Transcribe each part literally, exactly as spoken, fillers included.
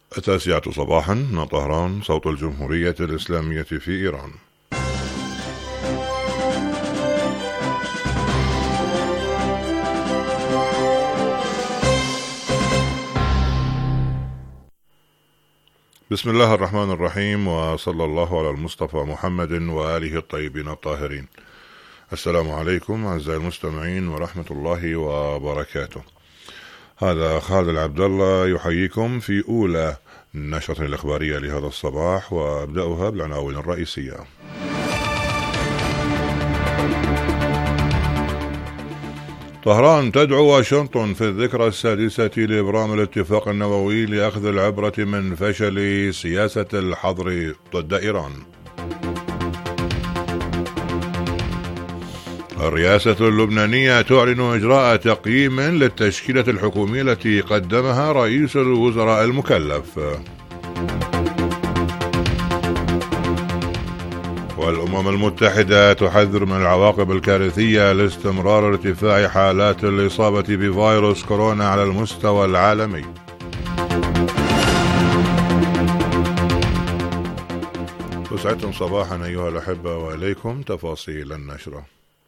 التاسعة صباحا من طهران، صوت الجمهورية الإسلامية في إيران. بسم الله الرحمن الرحيم، وصلى الله على المصطفى محمد وآله الطيبين الطاهرين. السلام عليكم أعزائي المستمعين ورحمة الله وبركاته. هذا خالد العبد الله يحييكم في أولى النشرة الإخبارية لهذا الصباح، وأبدأها بالعناوين الرئيسية. طهران تدعو واشنطن في الذكرى السادسة لإبرام الاتفاق النووي لأخذ العبرة من فشل سياسة الحظر ضد إيران. الرئاسة اللبنانية تعلن إجراء تقييم للتشكيلة الحكومية التي قدمها رئيس الوزراء المكلف. والأمم المتحدة تحذر من العواقب الكارثية لاستمرار ارتفاع حالات الإصابة بفيروس كورونا على المستوى العالمي. تسعدكم صباحا أيها الأحبة، وإليكم تفاصيل النشرة.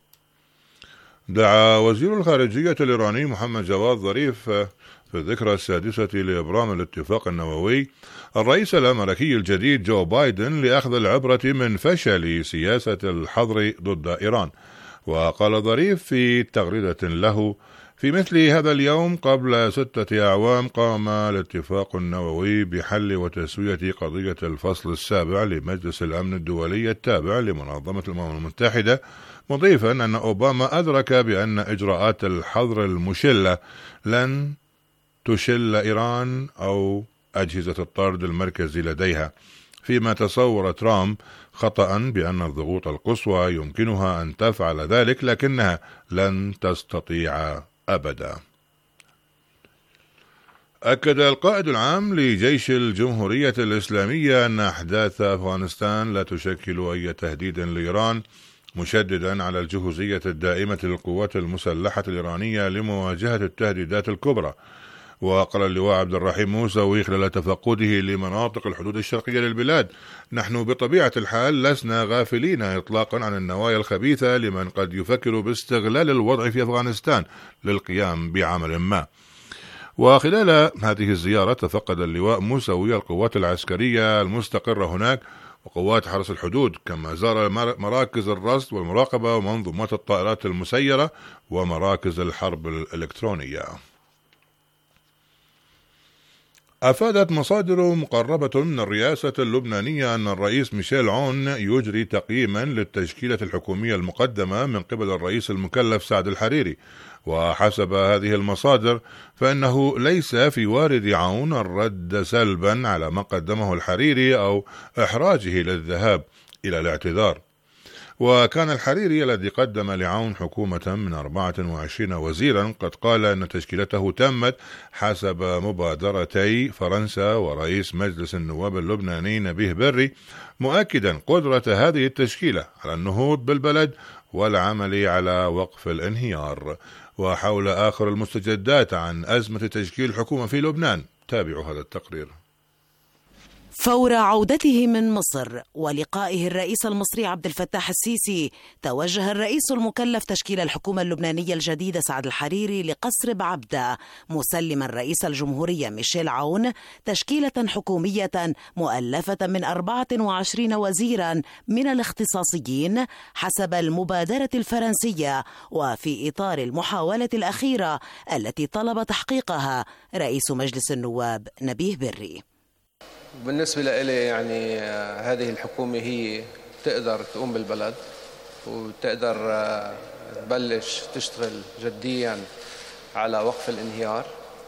دعا وزير الخارجية الإيراني محمد جواد ظريف في الذكرى السادسة لإبرام الاتفاق النووي الرئيس الأمريكي الجديد جو بايدن لأخذ العبرة من فشل سياسة الحظر ضد إيران. وقال ظريف في تغريدة له: في مثل هذا اليوم قبل ستة أعوام قام الاتفاق النووي بحل وتسوية قضية الفصل السابع لمجلس الأمن الدولي التابع لمنظمة الأمم المتحدة، مضيفا أن أوباما أدرك بأن إجراءات الحظر المشلة لن تشل إيران أو أجهزة الطرد المركزي لديها، فيما تصور ترامب خطأ بأن الضغوط القصوى يمكنها أن تفعل ذلك لكنها لن تستطيع أبدا. أكد القائد العام لجيش الجمهورية الإسلامية أن أحداث أفغانستان لا تشكل أي تهديد لإيران، مشددا على الجهوزية الدائمة للقوات المسلحة الإيرانية لمواجهة التهديدات الكبرى. وقال اللواء عبد الرحيم موسوي خلال تفقده لمناطق الحدود الشرقية للبلاد: نحن بطبيعة الحال لسنا غافلين إطلاقا عن النوايا الخبيثة لمن قد يفكر باستغلال الوضع في أفغانستان للقيام بعمل ما. وخلال هذه الزيارة تفقد اللواء موسوي القوات العسكرية المستقرة هناك وقوات حرس الحدود، كما زار مراكز الرصد والمراقبة ومنظومات الطائرات المسيرة ومراكز الحرب الإلكترونية. أفادت مصادر مقربة من الرئاسة اللبنانية أن الرئيس ميشيل عون يجري تقييما للتشكيلة الحكومية المقدمة من قبل الرئيس المكلف سعد الحريري. وحسب هذه المصادر فإنه ليس في وارد عون الرد سلبا على ما قدمه الحريري أو إحراجه للذهاب إلى الاعتذار. وكان الحريري الذي قدم لعون حكومة من أربعة وعشرين وزيرا قد قال أن تشكيلته تمت حسب مبادرتي فرنسا ورئيس مجلس النواب اللبناني نبيه بري، مؤكدا قدرة هذه التشكيلة على النهوض بالبلد والعمل على وقف الانهيار. وحول آخر المستجدات عن أزمة تشكيل الحكومة في لبنان، تابعوا هذا التقرير. فور عودته من مصر ولقائه الرئيس المصري عبد الفتاح السيسي، توجه الرئيس المكلف تشكيل الحكومة اللبنانية الجديدة سعد الحريري لقصر بعبدة، مسلما رئيس الجمهورية ميشيل عون تشكيلة حكومية مؤلفة من أربعة وعشرين وزيرا من الاختصاصيين حسب المبادرة الفرنسية، وفي إطار المحاولة الأخيرة التي طلب تحقيقها رئيس مجلس النواب نبيه بري. بالنسبة لي يعني هذه الحكومة هي تقدر تقوم بالبلد وتقدر تبلش تشتغل جديا على وقف الانهيار،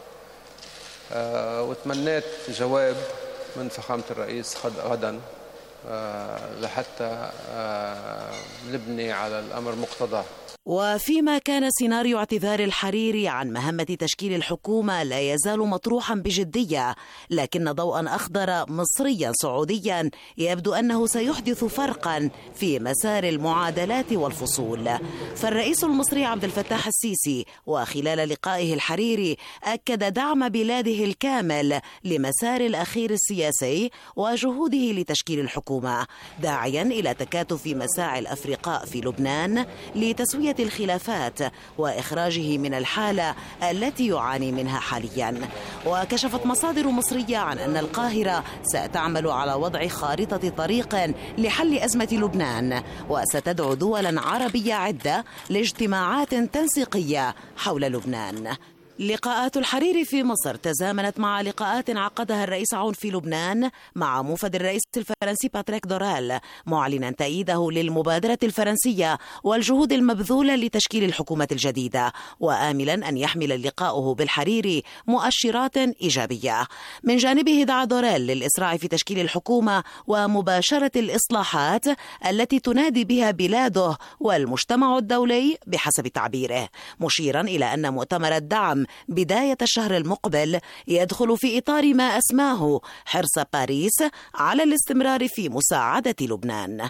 وتمنيت جواب من فخامة الرئيس غدا لحتى نبني على الأمر مقتضاه. وفيما كان سيناريو اعتذار الحريري عن مهمة تشكيل الحكومة لا يزال مطروحا بجدية، لكن ضوءا أخضر مصريا سعوديا يبدو أنه سيحدث فرقا في مسار المعادلات والفصول. فالرئيس المصري عبد الفتاح السيسي وخلال لقائه الحريري أكد دعم بلاده الكامل لمسار الأخير السياسي وجهوده لتشكيل الحكومة، داعيا إلى تكاتف مساعي الأفرقاء في لبنان لتسوية الخلافات وإخراجه من الحالة التي يعاني منها حاليا. وكشفت مصادر مصرية عن أن القاهرة ستعمل على وضع خارطة طريق لحل أزمة لبنان، وستدعو دولا عربية عدة لاجتماعات تنسيقية حول لبنان. لقاءات الحريري في مصر تزامنت مع لقاءات عقدها الرئيس عون في لبنان مع موفد الرئيس الفرنسي باتريك دورال، معلنا تأييده للمبادرة الفرنسية والجهود المبذولة لتشكيل الحكومة الجديدة، وآملا أن يحمل لقاؤه بالحريري مؤشرات إيجابية. من جانبه دعا دورال للإسراع في تشكيل الحكومة ومباشرة الإصلاحات التي تنادي بها بلاده والمجتمع الدولي بحسب تعبيره، مشيرا إلى أن مؤتمر الدعم بداية الشهر المقبل يدخل في إطار ما أسماه حرص باريس على الاستمرار في مساعدة لبنان.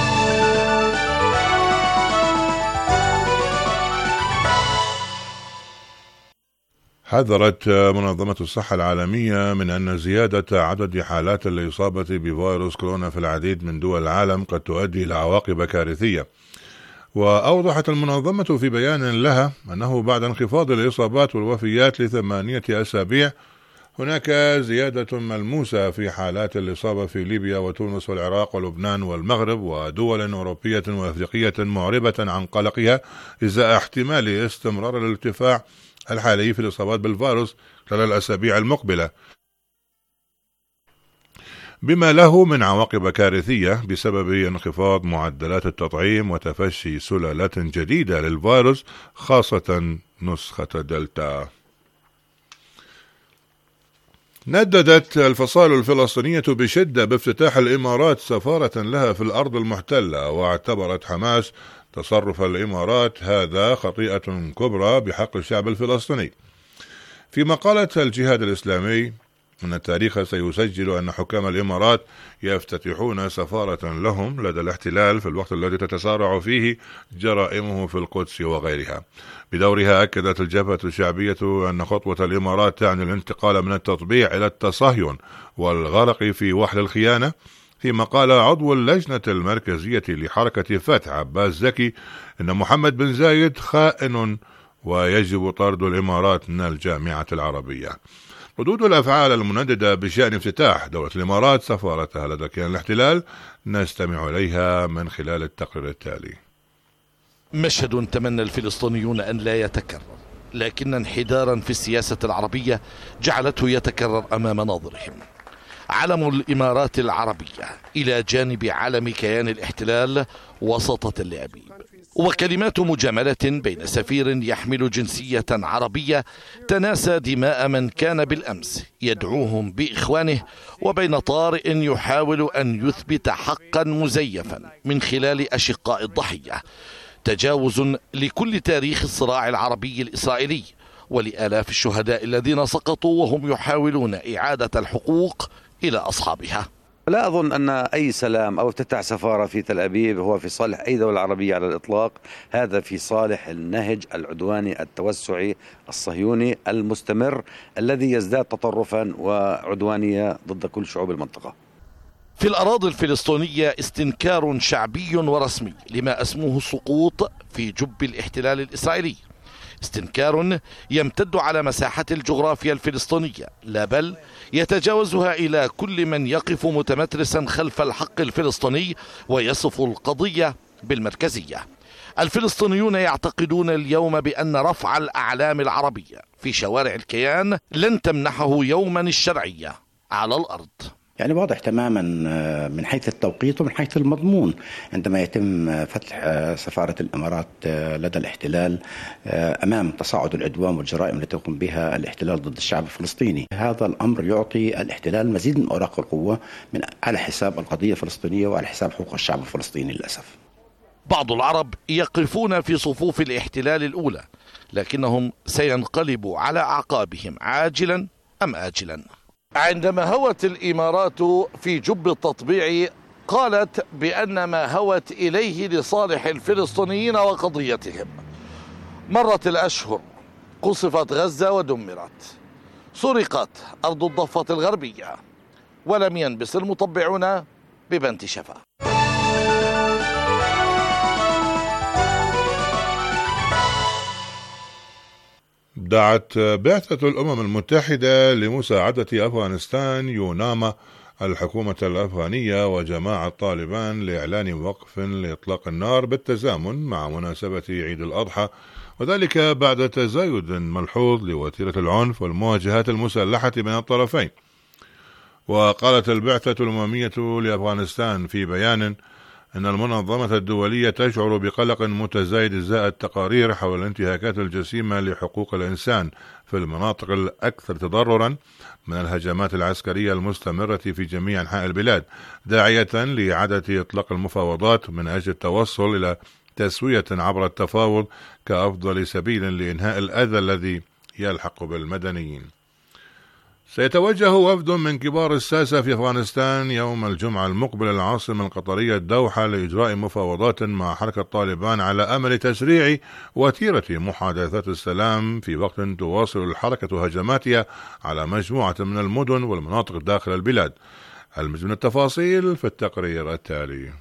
حذرت منظمة الصحة العالمية من أن زيادة عدد حالات الإصابة بفيروس كورونا في العديد من دول العالم قد تؤدي إلى عواقب كارثية. وأوضحت المنظمة في بيان لها أنه بعد انخفاض الإصابات والوفيات لثمانية أسابيع هناك زيادة ملموسة في حالات الإصابة في ليبيا وتونس والعراق ولبنان والمغرب ودول أوروبية وأفريقية، معربة عن قلقها إزاء احتمال استمرار الارتفاع الحالي في الإصابات بالفيروس خلال الأسابيع المقبلة، بما له من عواقب كارثية بسبب انخفاض معدلات التطعيم وتفشي سلالات جديدة للفيروس خاصة نسخة دلتا. نددت الفصائل الفلسطينية بشدة بافتتاح الإمارات سفارة لها في الأرض المحتلة، واعتبرت حماس تصرف الإمارات هذا خطيئة كبرى بحق الشعب الفلسطيني. فيما قالت الجهاد الإسلامي أن التاريخ سيسجل أن حكام الإمارات يفتتحون سفارة لهم لدى الاحتلال في الوقت الذي تتسارع فيه جرائمه في القدس وغيرها. بدورها أكدت الجبهة الشعبية أن خطوة الإمارات تعني الانتقال من التطبيع إلى التصهين والغرق في وحل الخيانة. فيما قال عضو اللجنة المركزية لحركة فتح عباس زكي أن محمد بن زايد خائن ويجب طرد الإمارات من الجامعة العربية. ردود الأفعال المنددة بشأن افتتاح دولة الإمارات سفارتها لدى كيان الاحتلال نستمع إليها من خلال التقرير التالي. مشهد تمنى الفلسطينيون أن لا يتكرر، لكن انحدارا في السياسة العربية جعلته يتكرر أمام ناظرهم. علم الإمارات العربية إلى جانب علم كيان الاحتلال وسط تل أبيب، وكلمات مجاملة بين سفير يحمل جنسية عربية تناسى دماء من كان بالأمس يدعوهم بإخوانه، وبين طارئ يحاول أن يثبت حقا مزيفا من خلال أشقاء الضحية، تجاوز لكل تاريخ الصراع العربي الإسرائيلي ولآلاف الشهداء الذين سقطوا وهم يحاولون إعادة الحقوق إلى أصحابها. لا أظن أن أي سلام أو افتتاح سفارة في تل أبيب هو في صالح أي دولة عربية على الإطلاق، هذا في صالح النهج العدواني التوسعي الصهيوني المستمر الذي يزداد تطرفا وعدوانية ضد كل شعوب المنطقة. في الأراضي الفلسطينية استنكار شعبي ورسمي لما أسموه السقوط في جب الاحتلال الإسرائيلي، استنكار يمتد على مساحة الجغرافيا الفلسطينية، لا بل يتجاوزها إلى كل من يقف متمترسا خلف الحق الفلسطيني ويصف القضية بالمركزية. الفلسطينيون يعتقدون اليوم بأن رفع الأعلام العربية في شوارع الكيان لن تمنحه يوما الشرعية على الأرض. يعني واضح تماما من حيث التوقيت ومن حيث المضمون عندما يتم فتح سفارة الإمارات لدى الاحتلال أمام تصاعد العدوان والجرائم التي يقوم بها الاحتلال ضد الشعب الفلسطيني. هذا الأمر يعطي الاحتلال مزيد من أوراق القوة من على حساب القضية الفلسطينية وعلى حساب حقوق الشعب الفلسطيني للأسف. بعض العرب يقفون في صفوف الاحتلال الأولى، لكنهم سينقلبوا على أعقابهم عاجلا أم آجلا. عندما هوت الإمارات في جب التطبيع قالت بأن ما هوت إليه لصالح الفلسطينيين وقضيتهم. مرت الأشهر، قصفت غزة ودمرت، سرقت أرض الضفة الغربية، ولم ينبس المطبعون ببنت شفا. دعت بعثة الأمم المتحدة لمساعدة أفغانستان يوناما الحكومة الأفغانية وجماعة طالبان لإعلان وقف لإطلاق النار بالتزامن مع مناسبة عيد الأضحى، وذلك بعد تزايد ملحوظ لوتيرة العنف والمواجهات المسلحة بين الطرفين. وقالت البعثة الأممية لأفغانستان في بيان أن المنظمة الدولية تشعر بقلق متزايد إزاء التقارير حول الانتهاكات الجسيمة لحقوق الإنسان في المناطق الأكثر تضررا من الهجمات العسكرية المستمرة في جميع أنحاء البلاد، داعية لإعادة إطلاق المفاوضات من أجل التوصل إلى تسوية عبر التفاوض كأفضل سبيل لإنهاء الأذى الذي يلحق بالمدنيين. سيتوجه وفد من كبار الساسة في أفغانستان يوم الجمعة المقبل العاصمة القطرية الدوحة لإجراء مفاوضات مع حركة طالبان على أمل تسريع وتيرة محادثات السلام، في وقت تواصل الحركة هجماتها على مجموعة من المدن والمناطق داخل البلاد. المزيد من التفاصيل في التقرير التالي.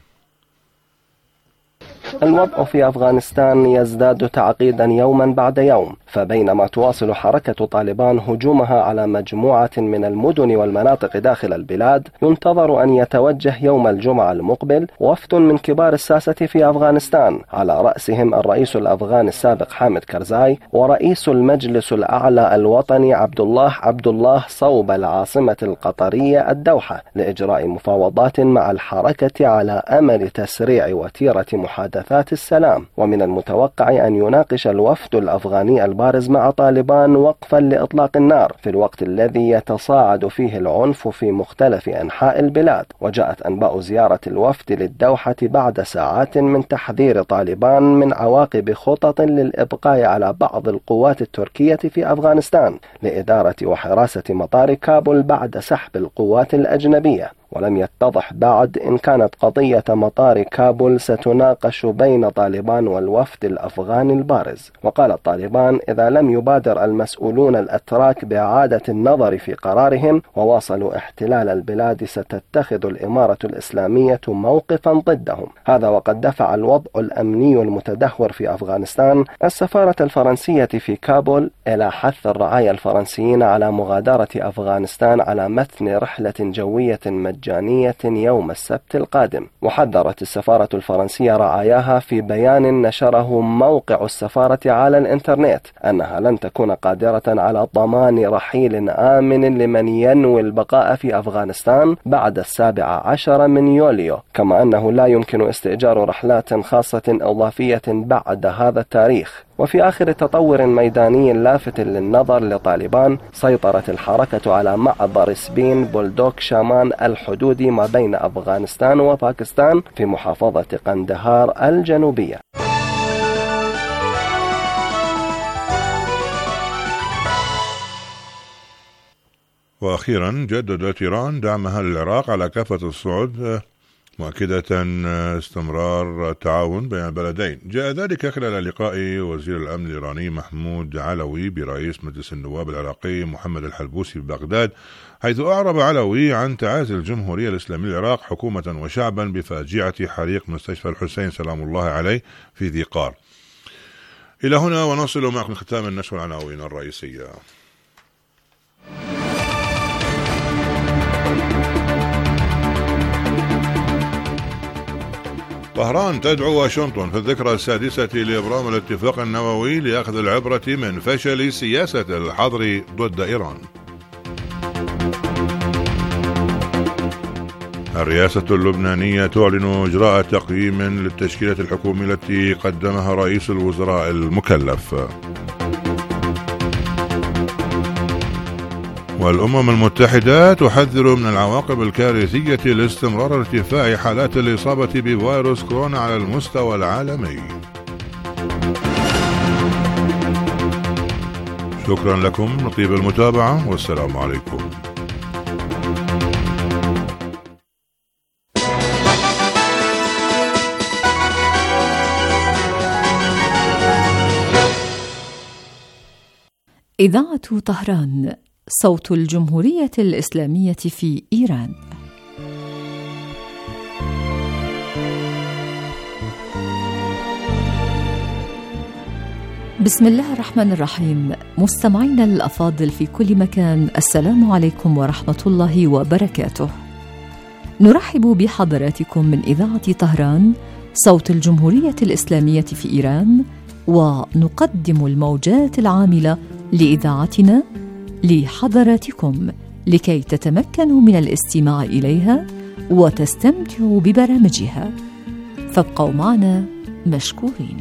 الوضع في أفغانستان يزداد تعقيدا يوما بعد يوم، فبينما تواصل حركة طالبان هجومها على مجموعة من المدن والمناطق داخل البلاد، ينتظر أن يتوجه يوم الجمعة المقبل وفد من كبار الساسة في أفغانستان، على رأسهم الرئيس الأفغاني السابق حامد كرزاي ورئيس المجلس الأعلى الوطني عبد الله عبد الله صوب العاصمة القطرية الدوحة، لإجراء مفاوضات مع الحركة على أمل تسريع وتيرة محادثات السلام. ومن المتوقع أن يناقش الوفد الأفغاني البارز مع طالبان وقفا لإطلاق النار في الوقت الذي يتصاعد فيه العنف في مختلف أنحاء البلاد. وجاءت أنباء زيارة الوفد للدوحة بعد ساعات من تحذير طالبان من عواقب خطط للإبقاء على بعض القوات التركية في أفغانستان لإدارة وحراسة مطار كابول بعد سحب القوات الأجنبية. ولم يتضح بعد إن كانت قضية مطار كابول ستناقش بين طالبان والوفد الأفغاني البارز. وقال طالبان إذا لم يبادر المسؤولون الأتراك بإعادة النظر في قرارهم وواصلوا احتلال البلاد ستتخذ الإمارة الإسلامية موقفا ضدهم. هذا وقد دفع الوضع الأمني المتدهور في أفغانستان السفارة الفرنسية في كابول إلى حث الرعايا الفرنسيين على مغادرة أفغانستان على متن رحلة جوية مجانية مجانية يوم السبت القادم. وحذرت السفارة الفرنسية رعاياها في بيان نشره موقع السفارة على الإنترنت أنها لن تكون قادرة على ضمان رحيل آمن لمن ينوي البقاء في أفغانستان بعد السابع عشر من يوليو، كما أنه لا يمكن استئجار رحلات خاصة إضافية بعد هذا التاريخ. وفي آخر تطور ميداني لافت للنظر لطالبان، سيطرت الحركة على معبر سبين بولدوك شامان الحدودي ما بين أفغانستان وباكستان في محافظة قندهار الجنوبية. وأخيرا جددت إيران دعمها للعراق على كافة الصعد، مؤكدة استمرار التعاون بين البلدين. جاء ذلك خلال لقاء وزير الأمن الإيراني محمود علوي برئيس مجلس النواب العراقي محمد الحلبوسي ببغداد، حيث أعرب علوي عن تعازي الجمهورية الإسلامية العراق حكومة وشعبا بفاجعة حريق مستشفى الحسين سلام الله عليه في ذي قار. إلى هنا ونصل معكم ختام النشر العناوين الرئيسية. طهران تدعو واشنطن في الذكرى السادسة لإبرام الاتفاق النووي لأخذ العبرة من فشل سياسة الحظر ضد إيران. الرئاسة اللبنانية تعلن إجراء تقييم للتشكيلة الحكومية التي قدمها رئيس الوزراء المكلف. والأمم المتحدة تحذر من العواقب الكارثية لاستمرار ارتفاع حالات الإصابة بفيروس كورونا على المستوى العالمي. شكرا لكم لطيب المتابعة والسلام عليكم. إذاعة طهران، صوت الجمهورية الإسلامية في إيران. بسم الله الرحمن الرحيم. مستمعينا الأفاضل في كل مكان، السلام عليكم ورحمة الله وبركاته. نرحب بحضراتكم من إذاعة طهران، صوت الجمهورية الإسلامية في إيران، ونقدم الموجات العاملة لإذاعتنا لحضراتكم لكي تتمكنوا من الاستماع إليها وتستمتعوا ببرامجها، فابقوا معنا مشكورين.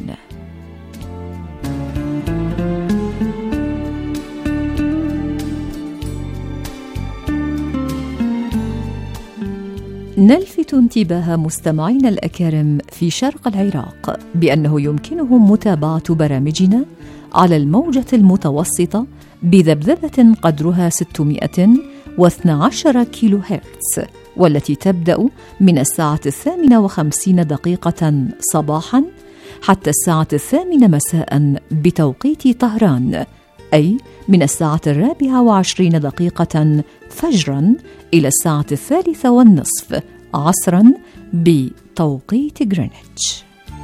نلفت انتباه مستمعينا الأكارم في شرق العراق بأنه يمكنهم متابعة برامجنا على الموجة المتوسطة بذبذبة قدرها ستمائة واثني عشر كيلو هرتز، والتي تبدأ من الساعة الثامنة وخمسين دقيقة صباحا حتى الساعة الثامنة مساء بتوقيت طهران، أي من الساعة الرابعة وعشرين دقيقة فجرا إلى الساعة الثالثة والنصف عصرا بتوقيت غرينتش.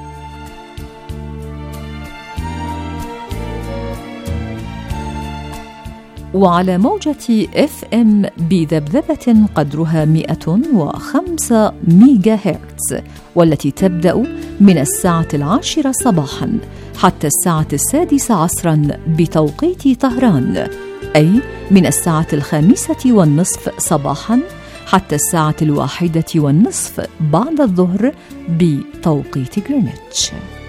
وعلى موجة إف إم بذبذبة قدرها مئة وخمسة ميجا هرتز، والتي تبدأ من الساعة العاشرة صباحا حتى الساعة السادسة عصرا بتوقيت طهران، أي من الساعة الخامسة والنصف صباحا حتى الساعة الواحدة والنصف بعد الظهر بتوقيت غرينتش.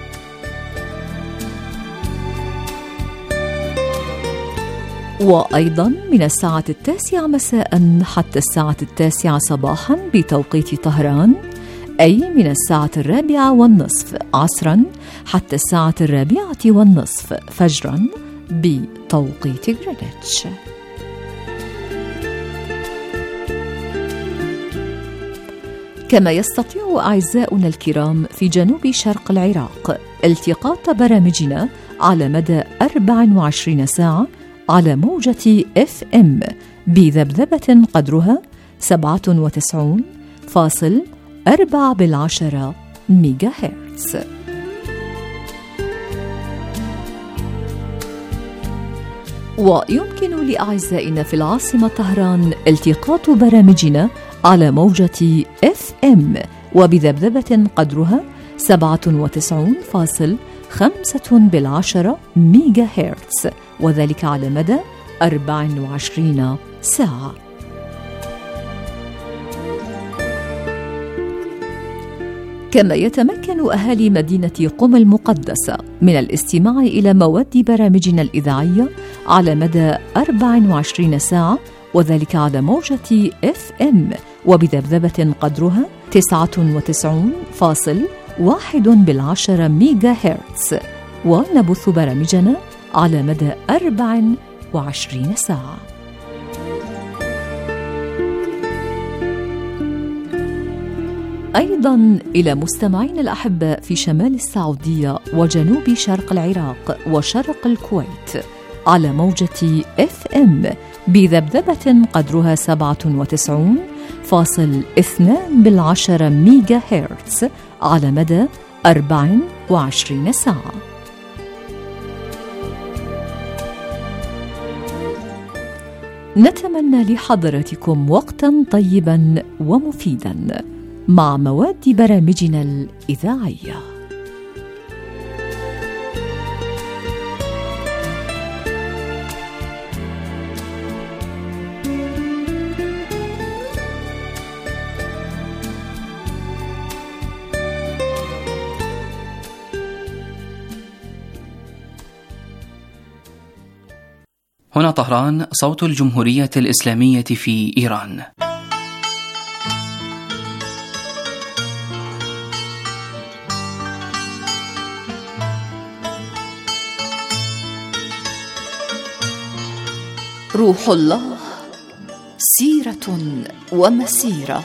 وأيضا من الساعة التاسعة مساء حتى الساعة التاسعة صباحا بتوقيت طهران، أي من الساعة الرابعة والنصف عصرا حتى الساعة الرابعة والنصف فجرا بتوقيت غرينتش. كما يستطيع أعزاؤنا الكرام في جنوب شرق العراق التقاط برامجنا على مدى أربع وعشرين ساعة على موجة إف إم بذبذبة قدرها سبعة وتسعين فاصل أربعة بالعشرة ميجا هرتز. ويمكن لأعزائنا في العاصمة طهران التقاط برامجنا على موجة إف إم وبذبذبة قدرها سبعة وتسعين فاصل خمسة بالعشرة ميجا هرتز، وذلك على مدى أربع وعشرين ساعة. كما يتمكن أهالي مدينة قم المقدسة من الاستماع إلى مواد برامجنا الإذاعية على مدى أربع وعشرين ساعة، وذلك على موجة إف إم وبذبذبة قدرها تسعة وتسعين فاصل واحد بالعشرة ميجا هرتز، ونبث برامجنا على مدى أربع وعشرين ساعة. أيضا إلى مستمعين الأحباء في شمال السعودية وجنوب شرق العراق وشرق الكويت على موجة إف إم بذبذبة قدرها سبعة وتسعين فاصل اثنان بالعشرة ميجا هرتز على مدى أربع وعشرين ساعة. نتمنى لحضراتكم وقتا طيبا ومفيدا مع مواد برامجنا الإذاعية. هنا طهران، صوت الجمهورية الإسلامية في إيران. روح الله، سيرة ومسيرة.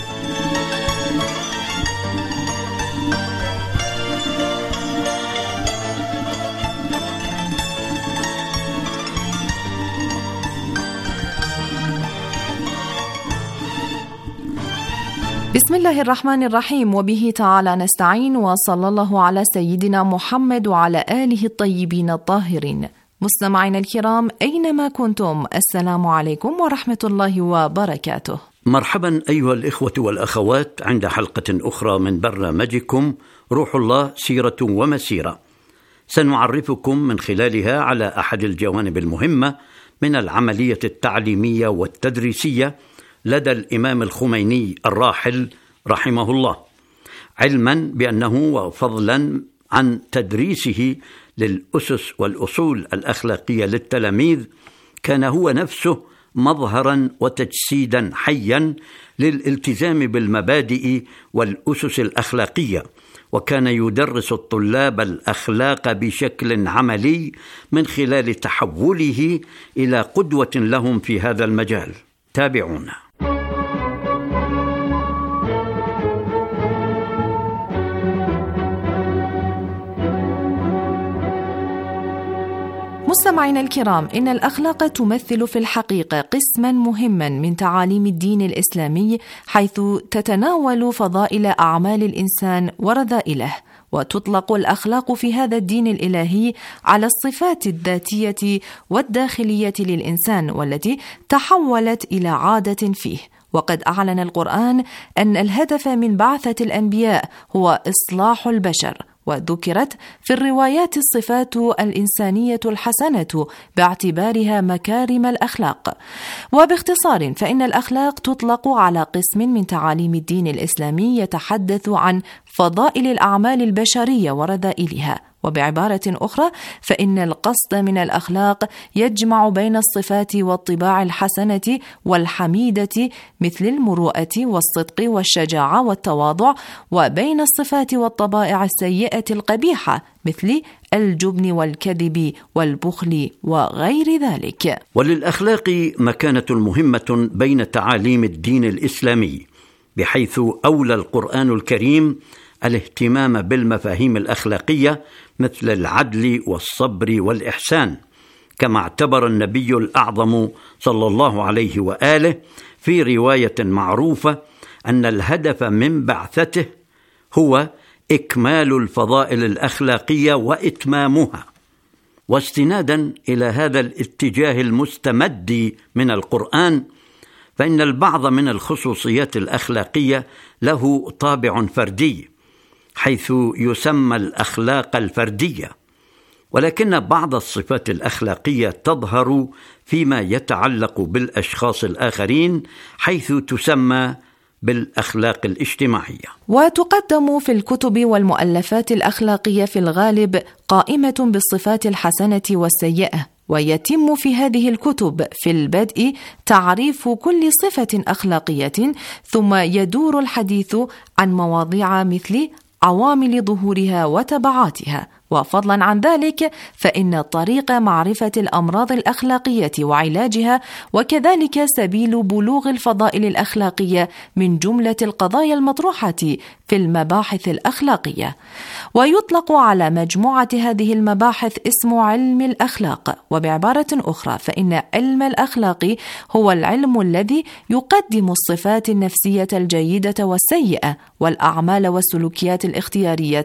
بسم الله الرحمن الرحيم، وبه تعالى نستعين، وصلى الله على سيدنا محمد وعلى آله الطيبين الطاهرين. مستمعينا الكرام أينما كنتم، السلام عليكم ورحمة الله وبركاته. مرحبا أيها الإخوة والأخوات عند حلقة أخرى من برنامجكم روح الله، سيرة ومسيرة. سنعرفكم من خلالها على أحد الجوانب المهمة من العملية التعليمية والتدريسية لدى الإمام الخميني الراحل رحمه الله، علما بأنه وفضلا عن تدريسه للأسس والأصول الأخلاقية للتلاميذ كان هو نفسه مظهرا وتجسيدا حيا للالتزام بالمبادئ والأسس الأخلاقية، وكان يدرس الطلاب الأخلاق بشكل عملي من خلال تحوله إلى قدوة لهم في هذا المجال. تابعونا. مستمعينا الكرام، إن الأخلاق تمثل في الحقيقة قسما مهما من تعاليم الدين الإسلامي، حيث تتناول فضائل أعمال الإنسان ورذائله، وتطلق الأخلاق في هذا الدين الإلهي على الصفات الذاتية والداخلية للإنسان، والتي تحولت إلى عادة فيه. وقد أعلن القرآن أن الهدف من بعثة الأنبياء هو إصلاح البشر، وذكرت في الروايات الصفات الإنسانية الحسنة باعتبارها مكارم الأخلاق. وباختصار فإن الأخلاق تطلق على قسم من تعاليم الدين الإسلامي يتحدث عن فضائل الأعمال البشرية ورذائلها. وبعبارة أخرى فإن القصد من الأخلاق يجمع بين الصفات والطباع الحسنة والحميدة مثل المروءة والصدق والشجاعة والتواضع، وبين الصفات والطبائع السيئة القبيحة مثل الجبن والكذب والبخل وغير ذلك. وللأخلاق مكانة مهمة بين تعاليم الدين الإسلامي، بحيث أولى القرآن الكريم الاهتمام بالمفاهيم الأخلاقية مثل العدل والصبر والإحسان، كما اعتبر النبي الأعظم صلى الله عليه وآله في رواية معروفة أن الهدف من بعثته هو إكمال الفضائل الأخلاقية وإتمامها. واستنادا إلى هذا الاتجاه المستمد من القرآن، فإن البعض من الخصوصيات الأخلاقية له طابع فردي، حيث يسمى الأخلاق الفردية، ولكن بعض الصفات الأخلاقية تظهر فيما يتعلق بالأشخاص الآخرين، حيث تسمى بالأخلاق الاجتماعية. وتقدم في الكتب والمؤلفات الأخلاقية في الغالب قائمة بالصفات الحسنة والسيئة، ويتم في هذه الكتب في البدء تعريف كل صفة أخلاقية، ثم يدور الحديث عن مواضيع مثل عوامل ظهورها وتبعاتها. وفضلا عن ذلك فإن طريق معرفة الأمراض الأخلاقية وعلاجها، وكذلك سبيل بلوغ الفضائل الأخلاقية من جملة القضايا المطروحة في المباحث الأخلاقية. ويطلق على مجموعة هذه المباحث اسم علم الأخلاق. وبعبارة أخرى فإن علم الأخلاق هو العلم الذي يقدم الصفات النفسية الجيدة والسيئة والأعمال والسلوكيات الاختيارية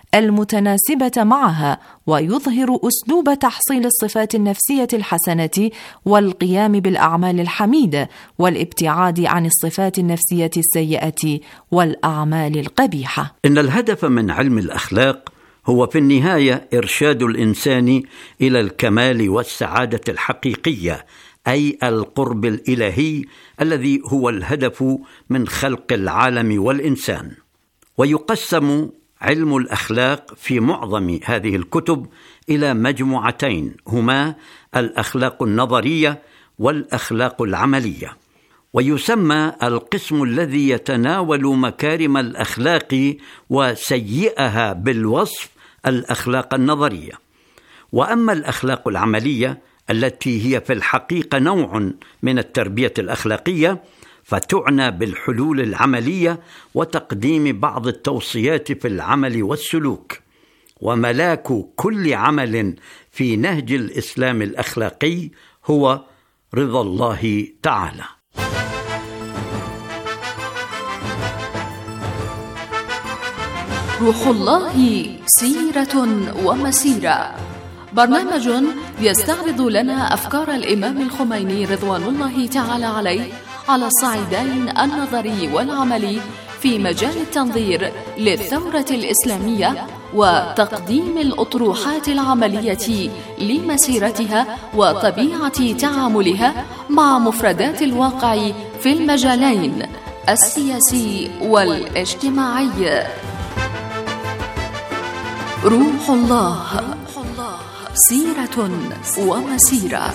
المتناسبة معها، ويظهر أسلوب تحصيل الصفات النفسية الحسنة والقيام بالأعمال الحميدة والابتعاد عن الصفات النفسية السيئة والأعمال القبيحة. إن الهدف من علم الأخلاق هو في النهاية إرشاد الإنسان إلى الكمال والسعادة الحقيقية، أي القرب الإلهي الذي هو الهدف من خلق العالم والإنسان. ويقسم علم الأخلاق في معظم هذه الكتب إلى مجموعتين، هما الأخلاق النظرية والأخلاق العملية. ويسمى القسم الذي يتناول مكارم الأخلاق وسيئها بالوصف الأخلاق النظرية. وأما الأخلاق العملية التي هي في الحقيقة نوع من التربية الأخلاقية، فتعنى بالحلول العملية وتقديم بعض التوصيات في العمل والسلوك. وملاك كل عمل في نهج الإسلام الأخلاقي هو رضا الله تعالى. روح الله سيرة ومسيرة، برنامج يستعرض لنا أفكار الإمام الخميني رضوان الله تعالى عليه على الصعيدين النظري والعملي في مجال التنظير للثورة الإسلامية وتقديم الأطروحات العملية لمسيرتها وطبيعة تعاملها مع مفردات الواقع في المجالين السياسي والاجتماعي. روح الله سيرة ومسيرة.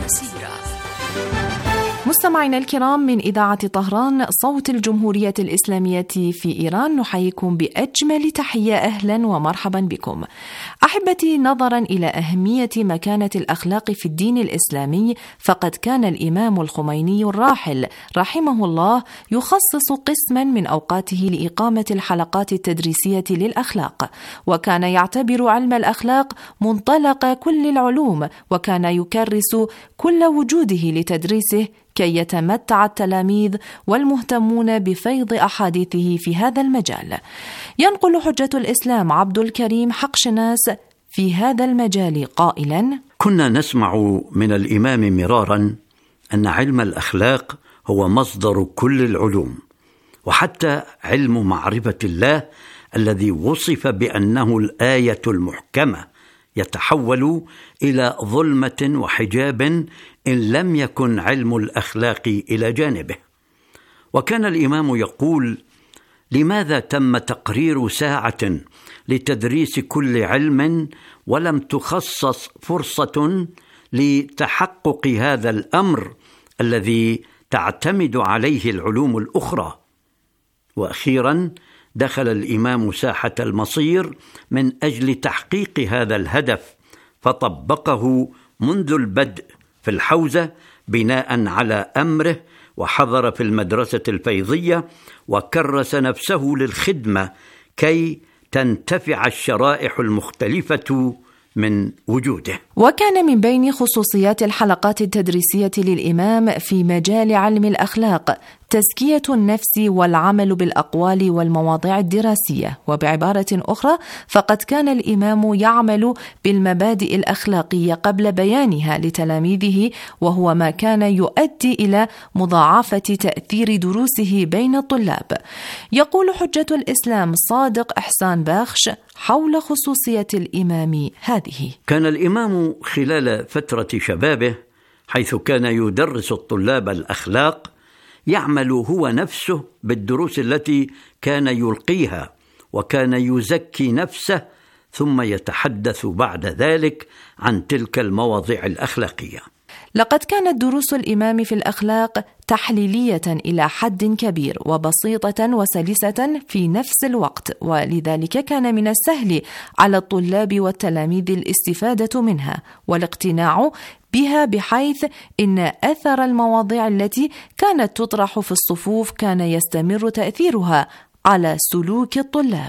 مستمعينا الكرام، من إذاعة طهران صوت الجمهورية الإسلامية في إيران، نحييكم بأجمل تحية. أهلا ومرحبا بكم أحبتي. نظرا إلى أهمية مكانة الأخلاق في الدين الإسلامي، فقد كان الإمام الخميني الراحل رحمه الله يخصص قسما من أوقاته لإقامة الحلقات التدريسية للأخلاق، وكان يعتبر علم الأخلاق منطلق كل العلوم، وكان يكرس كل وجوده لتدريسه كي يتمتع التلاميذ والمهتمون بفيض أحاديثه في هذا المجال. ينقل حجة الإسلام عبد الكريم حقشناس في هذا المجال قائلا: كنا نسمع من الإمام مرارا أن علم الأخلاق هو مصدر كل العلوم، وحتى علم معرفة الله الذي وصف بأنه الآية المحكمة يتحول إلى ظلمة وحجاب إن لم يكن علم الأخلاق إلى جانبه. وكان الإمام يقول: لماذا تم تقرير ساعة لتدريس كل علم ولم تخصص فرصة لتحقق هذا الأمر الذي تعتمد عليه العلوم الأخرى؟ وأخيرا دخل الإمام ساحة المصير من أجل تحقيق هذا الهدف، فطبقه منذ البدء في الحوزة بناء على أمره، وحضر في المدرسة الفيضية وكرس نفسه للخدمة كي تنتفع الشرائح المختلفة من وجوده. وكان من بين خصوصيات الحلقات التدريسية للإمام في مجال علم الأخلاق تزكية النفس والعمل بالأقوال والمواضيع الدراسية. وبعبارة أخرى، فقد كان الإمام يعمل بالمبادئ الأخلاقية قبل بيانها لتلاميذه، وهو ما كان يؤدي إلى مضاعفة تأثير دروسه بين الطلاب. يقول حجة الإسلام صادق إحسان باخش حول خصوصية الإمام هذه: كان الإمام خلال فترة شبابه، حيث كان يدرس الطلاب الأخلاق، يعمل هو نفسه بالدروس التي كان يلقيها، وكان يزكي نفسه ثم يتحدث بعد ذلك عن تلك المواضيع الأخلاقية. لقد كانت دروس الإمام في الأخلاق تحليلية إلى حد كبير وبسيطة وسلسة في نفس الوقت، ولذلك كان من السهل على الطلاب والتلاميذ الاستفادة منها والاقتناع بها، بحيث إن أثر المواضيع التي كانت تطرح في الصفوف كان يستمر تأثيرها على سلوك الطلاب.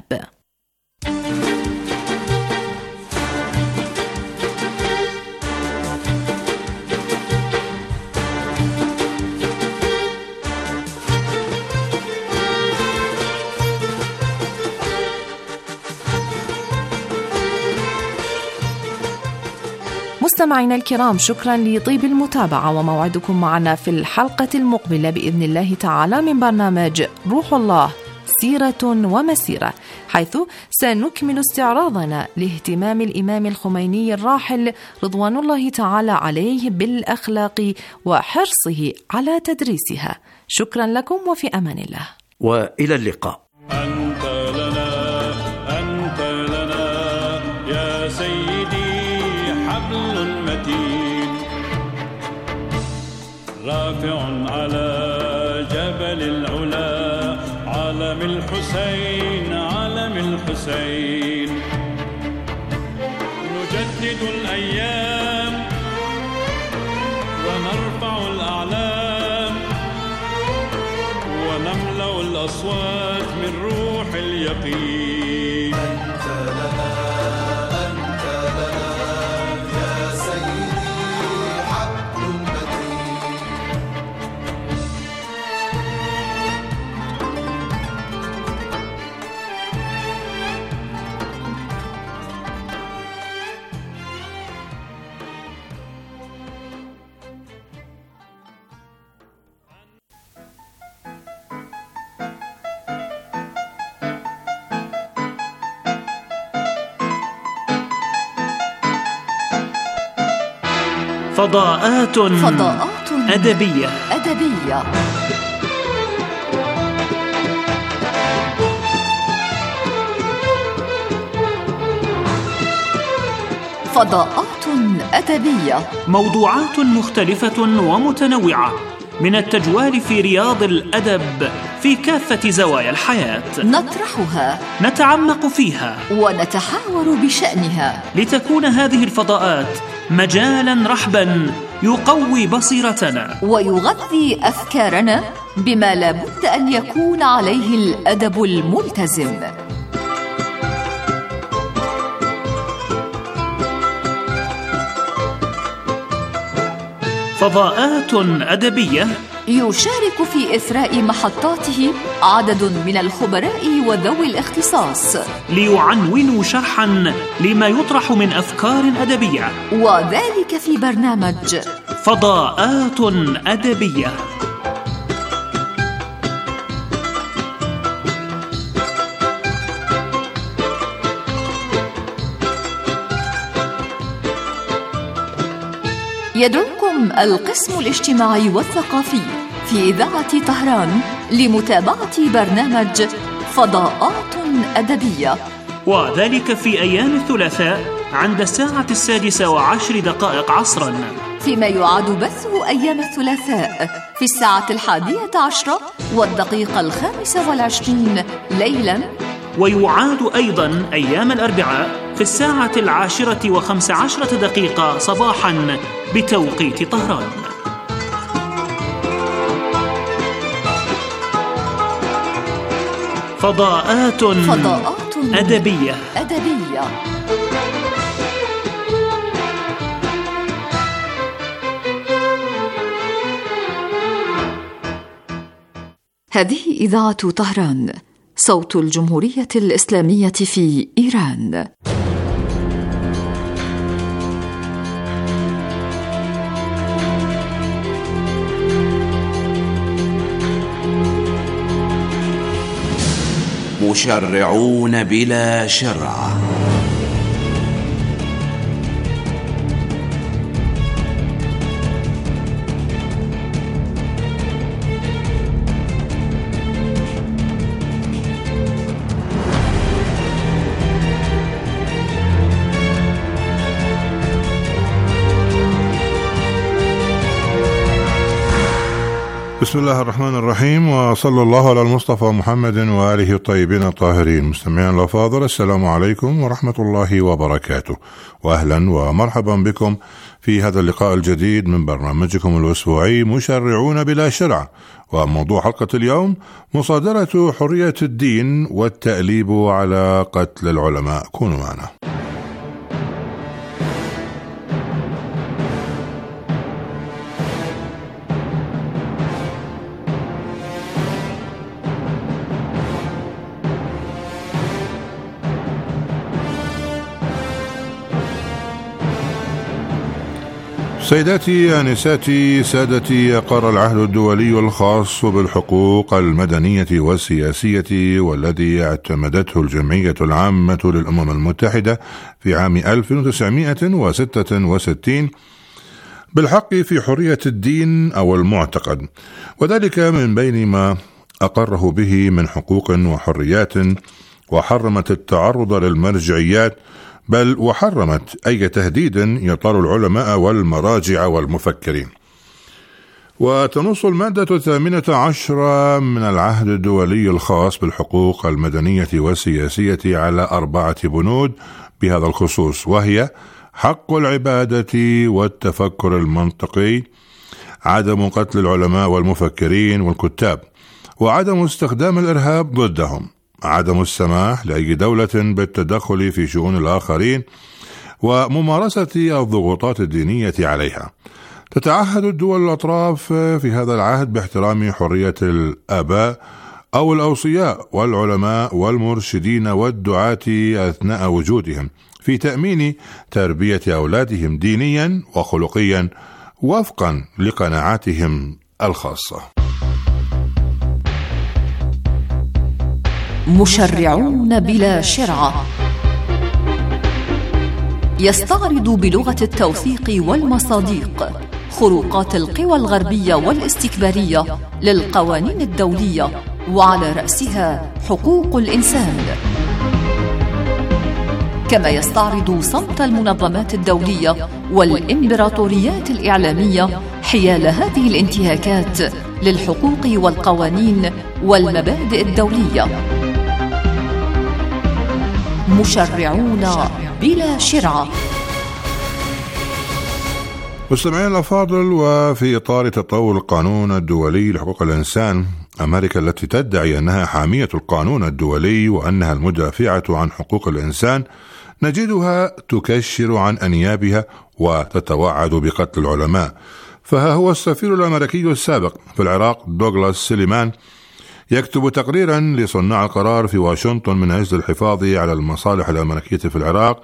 مستمعينا الكرام، شكرا لطيب المتابعة، وموعدكم معنا في الحلقة المقبلة بإذن الله تعالى من برنامج روح الله سيرة ومسيرة، حيث سنكمل استعراضنا لاهتمام الإمام الخميني الراحل رضوان الله تعالى عليه بالأخلاق وحرصه على تدريسها. شكرا لكم وفي أمان الله، وإلى اللقاء. أنت لنا أنت حبل متين رافع على جبل العلا علم الحسين علم الحسين نجدد الأيام ونرفع الأعلام ونملأ الأصوات من روح اليقين. أنت لنا أنت لنا يا سيدي حبل متين. فضاءات فضاءات أدبية أدبية فضاءات أدبية موضوعات مختلفة ومتنوعة من التجوال في رياض الأدب في كافة زوايا الحياة نطرحها نتعمق فيها ونتحاور بشأنها لتكون هذه الفضاءات مجالاً رحباً يقوي بصيرتنا ويغذي أفكارنا بما لا بد أن يكون عليه الأدب الملتزم. فضاءات أدبية يشارك في إثراء محطاته عدد من الخبراء وذوي الاختصاص ليعنونوا شرحاً لما يطرح من أفكار أدبية، وذلك في برنامج فضاءات أدبية. يدعوكم القسم الاجتماعي والثقافي في إذاعة طهران لمتابعة برنامج فضاءات أدبية، وذلك في أيام الثلاثاء عند الساعة السادسة وعشر دقائق عصرا، فيما يعاد بثه أيام الثلاثاء في الساعة الحادية عشرة والدقيقة الخامسة والعشرين ليلا، ويعاد أيضا أيام الأربعاء في الساعة العاشرة وخمس عشرة دقيقة صباحا بتوقيت طهران. فضاءات فضاءات أدبية أدبية. هذه إذاعة طهران، صوت الجمهورية الإسلامية في إيران. مشرعون بلا شرع. بسم الله الرحمن الرحيم، وصلى الله على المصطفى محمد وآله الطيبين الطاهرين. مستمعين الأفاضل، السلام عليكم ورحمة الله وبركاته، وأهلا ومرحبا بكم في هذا اللقاء الجديد من برنامجكم الأسبوعي مشرعون بلا شرع. وموضوع حلقة اليوم مصادرة حرية الدين والتأليب على قتل العلماء. كونوا معنا. سيداتي آنساتي سادتي، أقر العهد الدولي الخاص بالحقوق المدنية والسياسية والذي اعتمدته الجمعية العامة للأمم المتحدة في عام ألف وتسعمائة وستة وستين بالحق في حرية الدين أو المعتقد، وذلك من بين ما أقره به من حقوق وحريات، وحرمت التعرض للمرجعيات بل وحرمت أي تهديد يطال العلماء والمراجع والمفكرين. وتنص المادة الثامنة عشرة من العهد الدولي الخاص بالحقوق المدنية والسياسية على أربعة بنود بهذا الخصوص، وهي حق العبادة والتفكر المنطقي، عدم قتل العلماء والمفكرين والكتاب، وعدم استخدام الإرهاب ضدهم، عدم السماح لأي دولة بالتدخل في شؤون الآخرين، وممارسة الضغوطات الدينية عليها. تتعهد الدول الأطراف في هذا العهد باحترام حرية الآباء أو الأوصياء والعلماء والمرشدين والدعاة أثناء وجودهم في تأمين تربية أولادهم دينيا وخلقيا وفقا لقناعاتهم الخاصة. مشرعون بلا شرعة يستعرض بلغة التوثيق والمصادق خروقات القوى الغربية والاستكبارية للقوانين الدولية، وعلى رأسها حقوق الإنسان، كما يستعرض صمت المنظمات الدولية والإمبراطوريات الإعلامية حيال هذه الانتهاكات للحقوق والقوانين والمبادئ الدولية. مشرعون بلا شرعة. مستمعين الأفاضل، وفي إطار تطور القانون الدولي لحقوق الإنسان، أمريكا التي تدعي أنها حامية القانون الدولي وأنها المدافعة عن حقوق الإنسان نجدها تكشر عن أنيابها وتتوعد بقتل العلماء. فها هو السفير الأمريكي السابق في العراق دوغلاس سليمان يكتب تقريرا لصناع القرار في واشنطن من أجل الحفاظ على المصالح الأمريكية في العراق،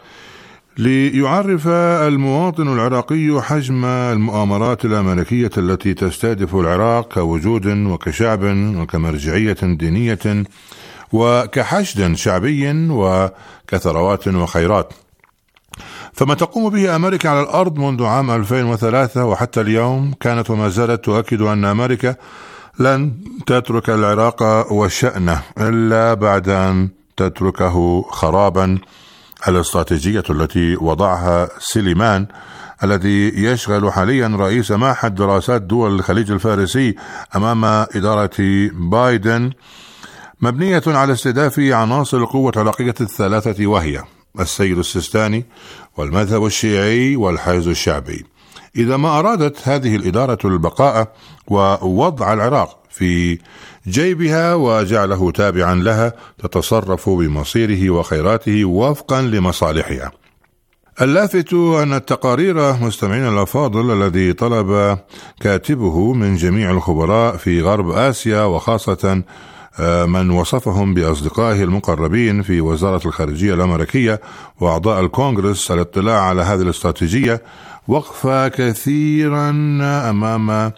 ليعرف المواطن العراقي حجم المؤامرات الأمريكية التي تستهدف العراق كوجود وكشعب وكمرجعية دينية وكحشد شعبي وكثروات وخيرات. فما تقوم به أمريكا على الأرض منذ عام ألفين وثلاثة وحتى اليوم كانت وما زالت تؤكد أن أمريكا لن تترك العراق وشأنه إلا بعد أن تتركه خرابا. الاستراتيجية التي وضعها سليمان الذي يشغل حاليا رئيس معهد دراسات دول الخليج الفارسي أمام إدارة بايدن مبنية على استهداف عناصر القوة العراقية الثلاثة، وهي السيد السيستاني والمذهب الشيعي والحزب الشعبي. إذا ما أرادت هذه الإدارة البقاء ووضع العراق في جيبها وجعله تابعا لها، تتصرف بمصيره وخيراته وفقا لمصالحها. اللافت أن التقارير مستمعين الأفاضل الذي طلب كاتبه من جميع الخبراء في غرب آسيا وخاصة من وصفهم بأصدقائه المقربين في وزارة الخارجية الأمريكية وأعضاء الكونغرس الاطلاع على هذه الاستراتيجية، وقف كثيرا أمام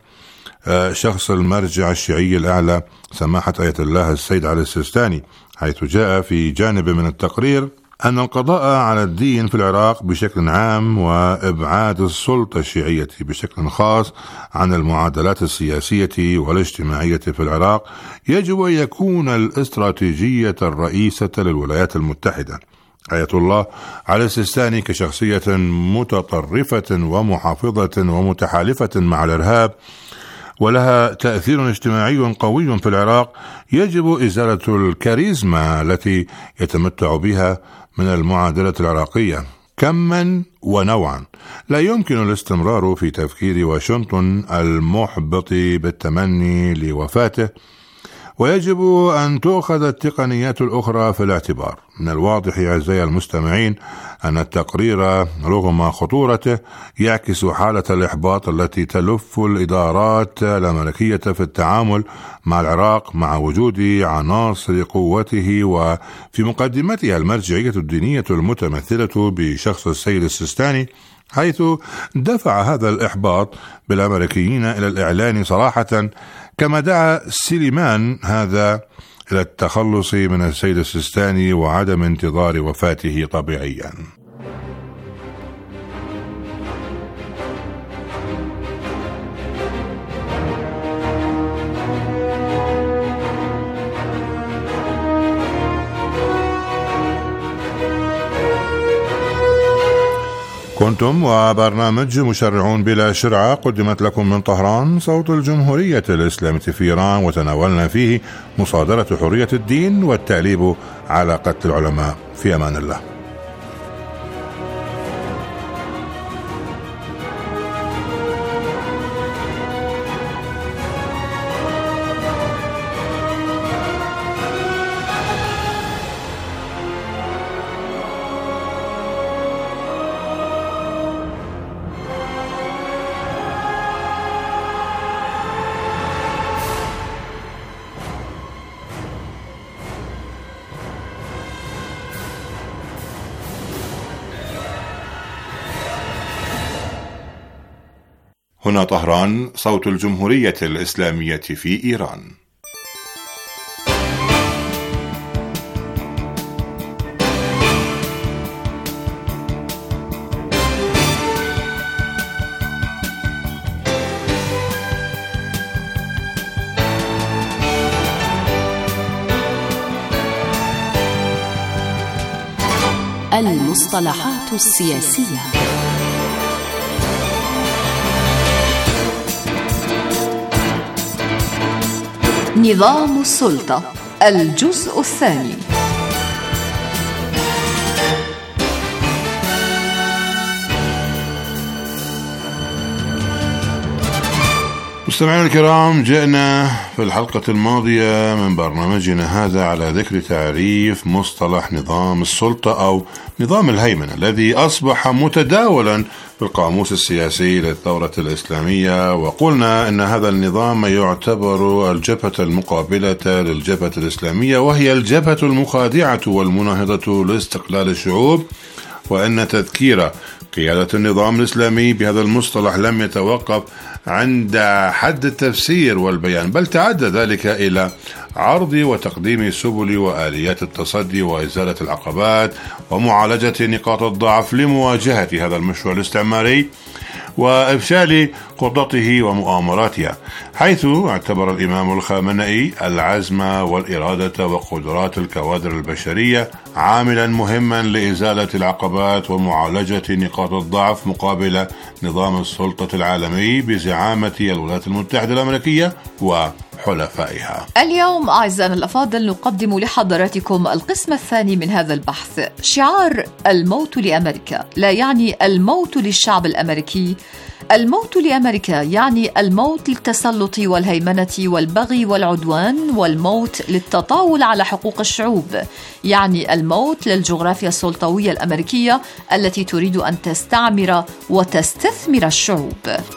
شخص المرجع الشيعي الأعلى سماحة آية الله السيد علي السيستاني، حيث جاء في جانب من التقرير أن القضاء على الدين في العراق بشكل عام وإبعاد السلطة الشيعية بشكل خاص عن المعادلات السياسية والاجتماعية في العراق يجب أن يكون الاستراتيجية الرئيسة للولايات المتحدة. آية الله علي السيستاني كشخصية متطرفة ومحافظة ومتحالفة مع الإرهاب ولها تأثير اجتماعي قوي في العراق، يجب إزالة الكاريزما التي يتمتع بها من المعادلة العراقية كما ونوعا. لا يمكن الاستمرار في تفكير واشنطن المحبط بالتمني لوفاته، ويجب أن تؤخذ التقنيات الأخرى في الاعتبار. من الواضح أعزائي المستمعين أن التقرير رغم خطورته يعكس حالة الإحباط التي تلف الإدارات الأمريكية في التعامل مع العراق مع وجود عناصر قوته وفي مقدمتها المرجعية الدينية المتمثلة بشخص السيد السيستاني، حيث دفع هذا الإحباط بالأمريكيين إلى الإعلان صراحة كما دعا سليمان هذا إلى التخلص من السيد السيستاني وعدم انتظار وفاته طبيعيا. كنتم وبرنامج مشرعون بلا شرعة قدمت لكم من طهران صوت الجمهورية الإسلامية في إيران، وتناولنا فيه مصادرة حرية الدين والتأليب على قتل العلماء. في أمان الله. هنا طهران صوت الجمهورية الإسلامية في إيران. المصطلحات السياسية. نظام السلطة الجزء الثاني. مستمعينا الكرام، جئنا في الحلقة الماضية من برنامجنا هذا على ذكر تعريف مصطلح نظام السلطة أو نظام الهيمنة الذي أصبح متداولا في القاموس السياسي للثورة الإسلامية، وقلنا أن هذا النظام يعتبر الجبهة المقابلة للجبهة الإسلامية، وهي الجبهة المخادعة والمناهضة لاستقلال الشعوب، وأن تذكير قيادة النظام الإسلامي بهذا المصطلح لم يتوقف عند حد التفسير والبيان، بل تعدى ذلك إلى عرض وتقديم سبل وآليات التصدي وإزالة العقبات ومعالجة نقاط الضعف لمواجهة هذا المشروع الاستعماري وإفشال خططه ومؤامراتها، حيث اعتبر الإمام الخامنئي العزم والإرادة وقدرات الكوادر البشرية عاملا مهما لإزالة العقبات ومعالجة نقاط الضعف مقابل نظام السلطة العالمي بزعامة الولايات المتحدة الأمريكية وحلفائها. اليوم أعزائنا الأفاضل نقدم لحضراتكم القسم الثاني من هذا البحث. شعار الموت لأمريكا لا يعني الموت للشعب الأمريكي، الموت لأمريكا يعني الموت للتسلط والهيمنة والبغي والعدوان، والموت للتطاول على حقوق الشعوب، يعني الموت للجغرافيا السلطوية الأمريكية التي تريد أن تستعمر وتستثمر الشعوب.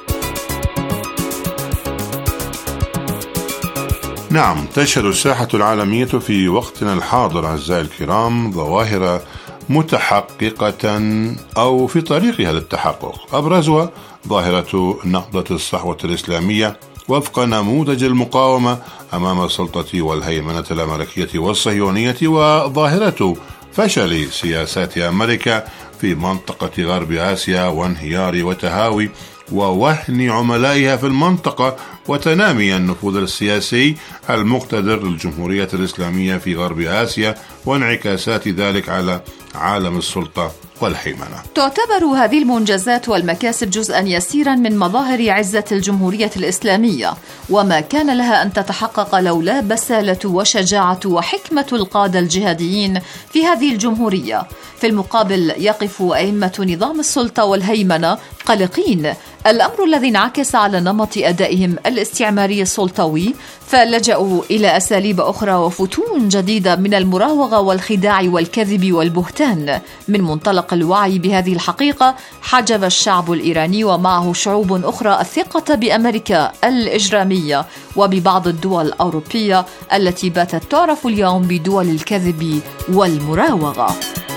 نعم، تشهد الساحة العالمية في وقتنا الحاضر أعزائي الكرام ظواهر متحققة أو في طريقها للتحقق، أبرزها ظاهرة نهضة الصحوة الإسلامية وفق نموذج المقاومة أمام السلطة والهيمنة الأمريكية والصهيونية، وظاهرة فشل سياسات أمريكا في منطقة غرب آسيا وانهيار وتهاوي ووهن عملائها في المنطقة وتنامي النفوذ السياسي المقتدر للجمهورية الإسلامية في غرب آسيا وانعكاسات ذلك على عالم السلطة والهيمنة. تعتبر هذه المنجزات والمكاسب جزءا يسيرا من مظاهر عزة الجمهورية الإسلامية، وما كان لها أن تتحقق لولا بسالة وشجاعة وحكمة القادة الجهاديين في هذه الجمهورية. في المقابل يقف أئمة نظام السلطة والهيمنة قلقين، الأمر الذي انعكس على نمط أدائهم الاستعماري السلطوي، فلجأوا إلى أساليب أخرى وفتون جديدة من المراوغة والخداع والكذب والبهتان. من منطلق الوعي بهذه الحقيقة حجب الشعب الإيراني ومعه شعوب أخرى الثقة بأمريكا الإجرامية وببعض الدول الأوروبية التي باتت تعرف اليوم بدول الكذب والمراوغة.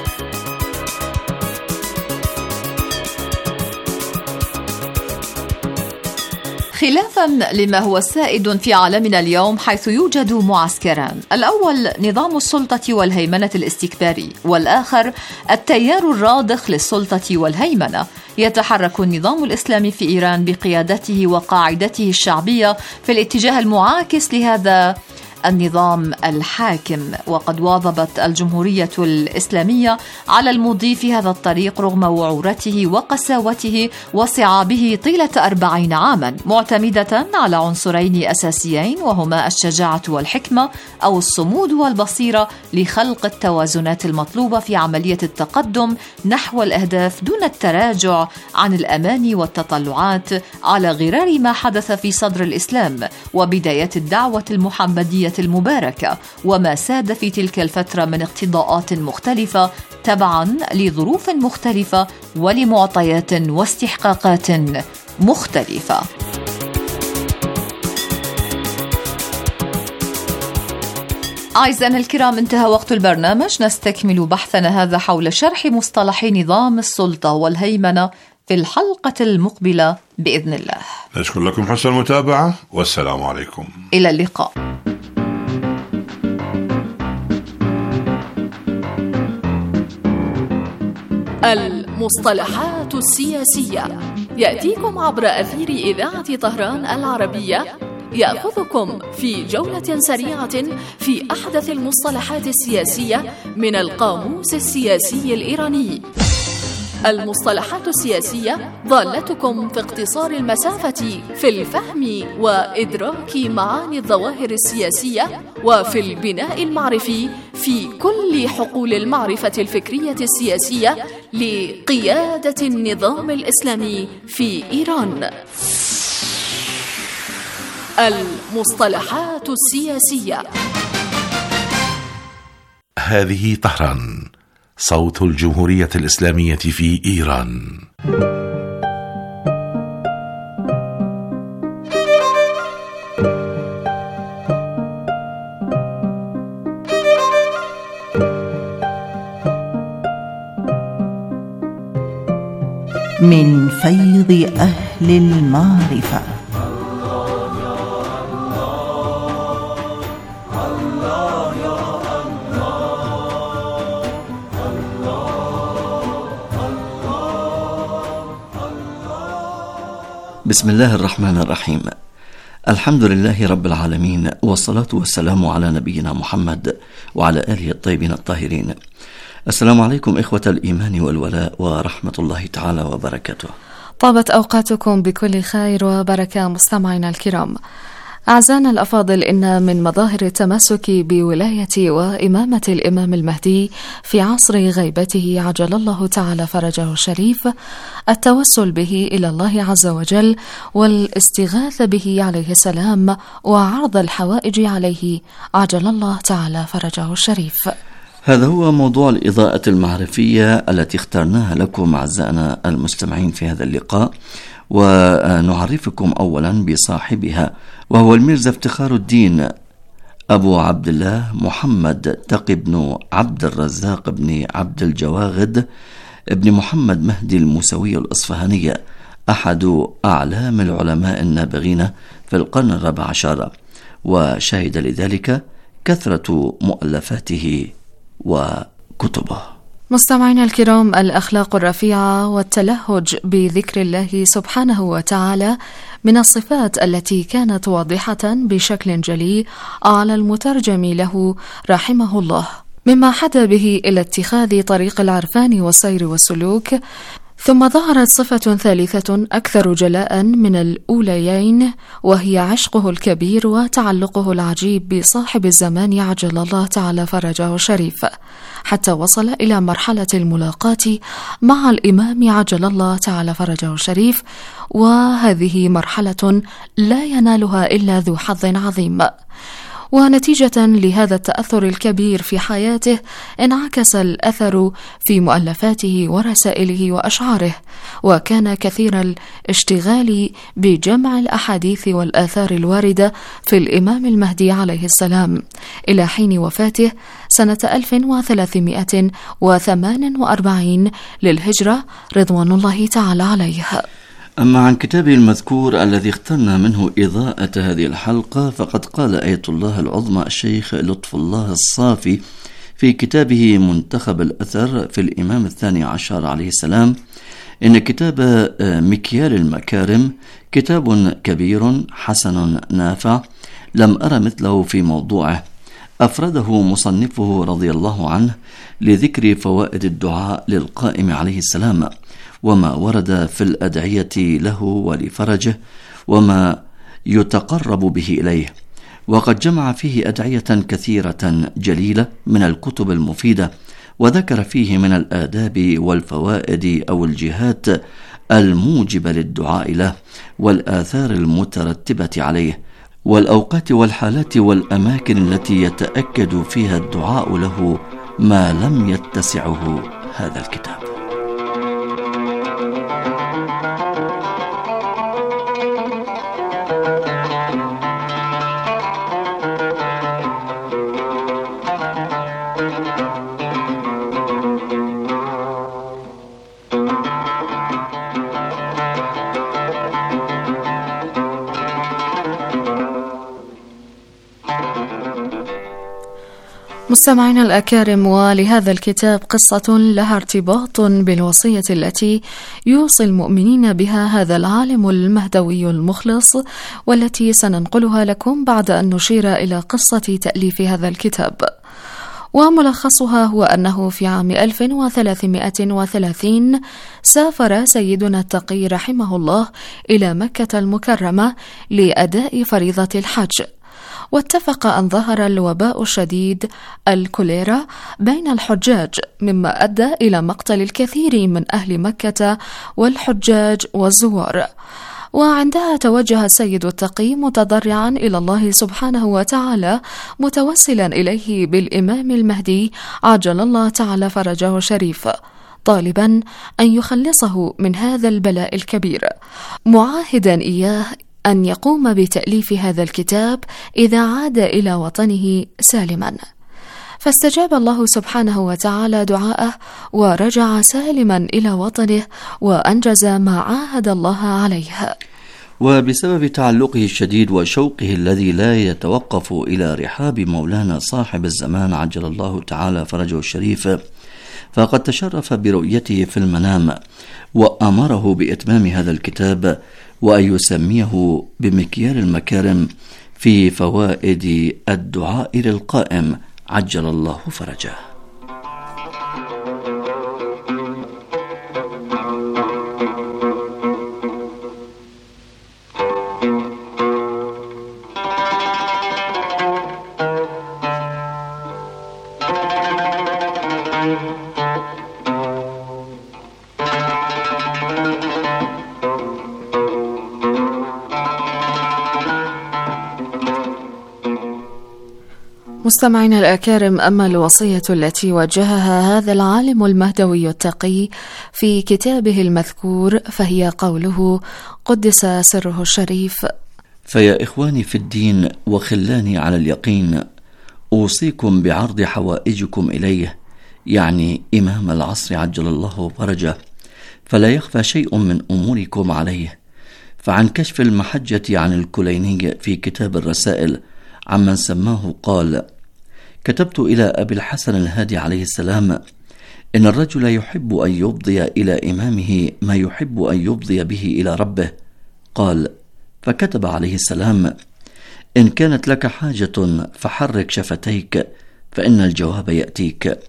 خلافا لما هو سائد في عالمنا اليوم، حيث يوجد معسكران: الأول نظام السلطة والهيمنة الاستكباري، والآخر التيار الراضخ للسلطة والهيمنة. يتحرك النظام الإسلامي في إيران بقيادته وقاعدته الشعبية في الاتجاه المعاكس لهذا النظام الحاكم. وقد واظبت الجمهورية الإسلامية على المضي في هذا الطريق رغم وعورته وقساوته وصعابه طيلة أربعين عاما، معتمدة على عنصرين أساسيين وهما الشجاعة والحكمة أو الصمود والبصيرة لخلق التوازنات المطلوبة في عملية التقدم نحو الأهداف دون التراجع عن الأماني والتطلعات، على غرار ما حدث في صدر الإسلام وبداية الدعوة المحمدية المباركة وما ساد في تلك الفترة من اقتضاءات مختلفة تبعا لظروف مختلفة ولمعطيات واستحقاقات مختلفة. أعزائنا الكرام، انتهى وقت البرنامج. نستكمل بحثنا هذا حول شرح مصطلح نظام السلطة والهيمنة في الحلقة المقبلة بإذن الله. نشكر لكم حسن المتابعة والسلام عليكم. إلى اللقاء. المصطلحات السياسية يأتيكم عبر أثير إذاعة طهران العربية، يأخذكم في جولة سريعة في أحدث المصطلحات السياسية من القاموس السياسي الإيراني. المصطلحات السياسية ضالتكم في اقتصار المسافة في الفهم وإدراك معاني الظواهر السياسية وفي البناء المعرفي في كل حقول المعرفة الفكرية السياسية لقيادة النظام الإسلامي في إيران. المصطلحات السياسية. هذه طهران، صوت الجمهورية الإسلامية في إيران. من فيض أهل المعرفة. بسم الله الرحمن الرحيم. الحمد لله رب العالمين، والصلاة والسلام على نبينا محمد وعلى آله الطيبين الطاهرين. السلام عليكم إخوة الإيمان والولاء ورحمة الله تعالى وبركاته. طابت أوقاتكم بكل خير وبركة مستمعينا الكرام. أعزائنا الأفاضل، إن من مظاهر التمسك بولاية وإمامة الإمام المهدي في عصر غيبته عجل الله تعالى فرجه الشريف التوسل به إلى الله عز وجل والاستغاثة به عليه السلام وعرض الحوائج عليه عجل الله تعالى فرجه الشريف. هذا هو موضوع الإضاءة المعرفية التي اخترناها لكم أعزائنا المستمعين في هذا اللقاء، ونعرفكم أولا بصاحبها، وهو الميرزا افتخار الدين أبو عبد الله محمد تقي بن عبد الرزاق بن عبد الجواغد ابن محمد مهدي الموسوي الإصفهاني، أحد أعلام العلماء النابغين في القرن الرابع عشر، وشهد لذلك كثرة مؤلفاته وكتبه. مستمعينا الكرام، الأخلاق الرفيعة والتلهج بذكر الله سبحانه وتعالى من الصفات التي كانت واضحة بشكل جلي على المترجم له رحمه الله، مما حدا به إلى اتخاذ طريق العرفان والسير والسلوك. ثم ظهرت صفة ثالثة أكثر جلاء من الأوليين، وهي عشقه الكبير وتعلقه العجيب بصاحب الزمان عجل الله تعالى فرجه الشريف، حتى وصل إلى مرحلة الملاقاة مع الإمام عجل الله تعالى فرجه الشريف، وهذه مرحلة لا ينالها إلا ذو حظ عظيم. ونتيجة لهذا التأثر الكبير في حياته انعكس الأثر في مؤلفاته ورسائله وأشعاره، وكان كثير الاشتغال بجمع الأحاديث والآثار الواردة في الإمام المهدي عليه السلام إلى حين وفاته سنة ألف وثلاثمائة وثمان وأربعين للهجرة رضوان الله تعالى عليه. أما عن كتابه المذكور الذي اخترنا منه إضاءة هذه الحلقة، فقد قال آية الله العظمى الشيخ لطف الله الصافي في كتابه منتخب الأثر في الإمام الثاني عشر عليه السلام: إن كتاب مكيال المكارم كتاب كبير حسن نافع لم أر مثله في موضوعه، أفرده مصنفه رضي الله عنه لذكر فوائد الدعاء للقائم عليه السلام، وما ورد في الأدعية له ولفرجه، وما يتقرب به إليه. وقد جمع فيه أدعية كثيرة جليلة من الكتب المفيدة، وذكر فيه من الآداب والفوائد أو الجهات الموجبة للدعاء له، والآثار المترتبة عليه، والأوقات والحالات والأماكن التي يتأكد فيها الدعاء له ما لم يتسعه هذا الكتاب. مستمعينا الأكارم، ولهذا الكتاب قصة لها ارتباط بالوصية التي يوصي المؤمنين بها هذا العالم المهدوي المخلص، والتي سننقلها لكم بعد أن نشير إلى قصة تأليف هذا الكتاب. وملخصها هو أنه في عام ألف وثلاثمائة وثلاثين سافر سيدنا التقي رحمه الله إلى مكة المكرمة لأداء فريضة الحج، واتفق أن ظهر الوباء الشديد الكوليرا بين الحجاج، مما أدى إلى مقتل الكثير من أهل مكة والحجاج والزوار. وعندها توجه السيد التقي متضرعا إلى الله سبحانه وتعالى، متوسلا إليه بالإمام المهدي عجل الله تعالى فرجه الشريف، طالبا أن يخلصه من هذا البلاء الكبير، معاهدا إياه أن يقوم بتأليف هذا الكتاب إذا عاد إلى وطنه سالما. فاستجاب الله سبحانه وتعالى دعاءه، ورجع سالما إلى وطنه وأنجز ما عاهد الله عليه. وبسبب تعلقه الشديد وشوقه الذي لا يتوقف إلى رحاب مولانا صاحب الزمان عجل الله تعالى فرجه الشريف، فقد تشرف برؤيته في المنام، وأمره بإتمام هذا الكتاب وأن يسميه بمكيال المكارم في فوائد الدعاء للقائم عجل الله فرجه. مستمعينا الأكارم، أما الوصية التي وجهها هذا العالم المهدوي التقي في كتابه المذكور فهي قوله قدس سره الشريف: فيا إخواني في الدين وخلاني على اليقين، أوصيكم بعرض حوائجكم إليه، يعني إمام العصر عجل الله فرجه، فلا يخفى شيء من أموركم عليه. فعن كشف المحجة عن الكليني في كتاب الرسائل عمن سماه قال: كتبت إلى أبي الحسن الهادي عليه السلام: إن الرجل يحب أن يبضي إلى إمامه ما يحب أن يبضي به إلى ربه. قال: فكتب عليه السلام: إن كانت لك حاجة فحرك شفتيك فإن الجواب يأتيك.